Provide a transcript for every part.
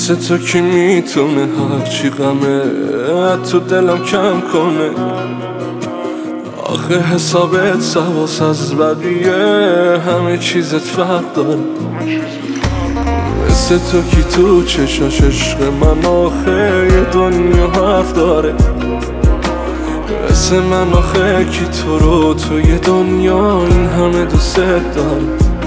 مثل تو کی میتونه هرچی غمه تو دلم کم کنه؟ آخه حسابت سواس از بقیه، همه چیزت فرق داره. مثل تو کی تو چشاش عشق من آخه یه دنیا حرف داره؟ مثل من آخه کی تو رو تو یه دنیا این همه دوست داره؟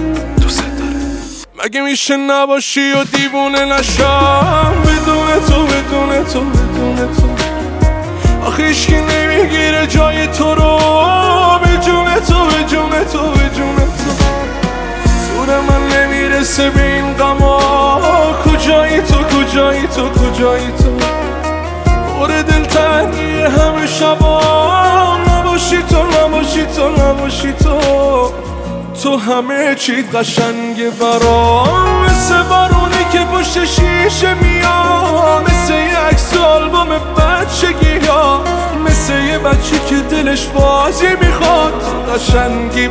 مگه میشه نباشی و دیوونه نشم بدون تو بدون تو بدون تو؟ آخه هیچکی نمیگیره جای تو رو به جون تو به جون تو به جون تو. زور من نمیرسه به این غما، کجایی تو کجایی تو کجایی تو؟ پر دلتنگی همه شبا، نباشی تو نباشی تو نباشی تو. تو همه چیت قشنگه برام، مثل بارونی که پشت شیشه میاد، مثل یه عکس آلبوم بچگی ها، مثل یه بچه که دلش بازی میخواد. قشنگی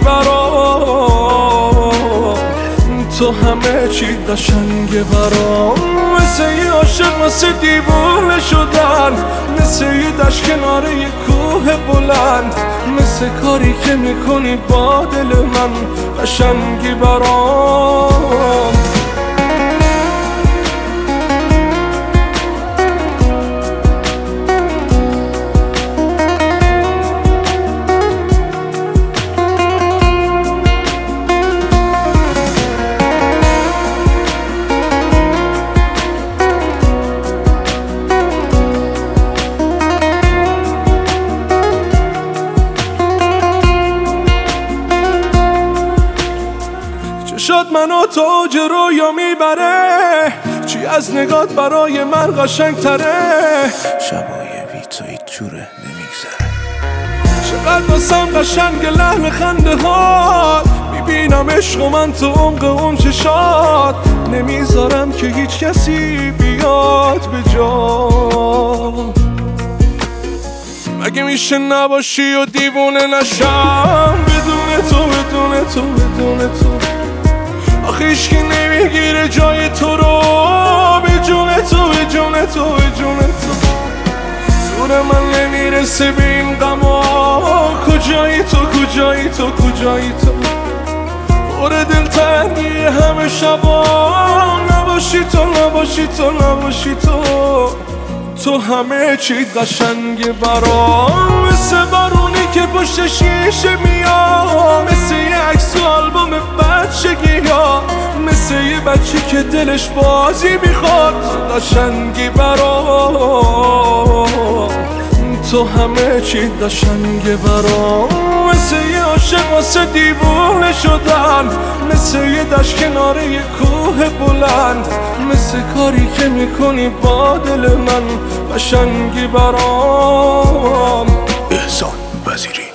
برام، تو همه چیت قشنگه برام، مثل یه عاشق مثل دیوونه شدن، مثل یه دشت کنار یه کوه بلند، مثل کاری که میکنی با دل من. قشنگی برام، شد منو تو اوج رویا میبره، چی از نگات برای من قشنگ تره؟ شبای بی تو هیچ جوره نمیگذره. چقدر واسم قشنگ لحن خنده هات، میبینم عشق من تو عمق اون چشات، نمیذارم که هیچ کسی بیاد به جا. مگه میشه نباشی و دیوونه نشم بدون تو بدون تو بدون تو؟ آخه هیچکی نمیگیره جای تو رو به جون تو به جون تو به جون تو. زور من نمیرسه به این غما، کجایی تو کجایی تو کجایی تو؟ پر دلتنگی همه شبا، نباشی تو نباشی تو نباشی تو. تو همه چیت قشنگه برام، مثل بارونی که پشت شیشه میاد، مثل یه عکس آلبوم بچگی ها، مثل یه بچه که دلش بازی میخواد. قشنگی برام، تو همه چیت قشنگه برام، مثل یه عاشق واسه دیوونه شدن، مثل یه دشت کنار یه کوه بلند، مثل کاری که میکنی با دل من. قشنگی برام. احسان وزیری.